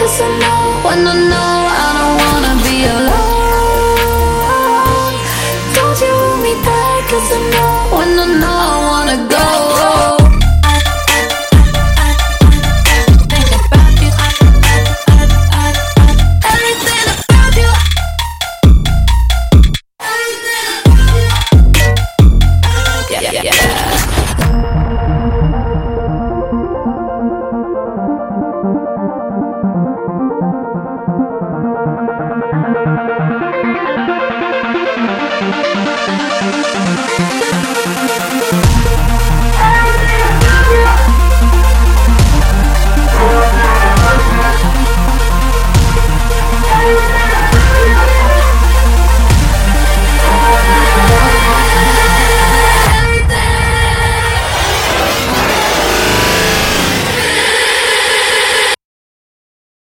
'cause I know when I know I don't wanna be alone. Don't you hold me back, 'cause I know when I know I wanna go. Yeah.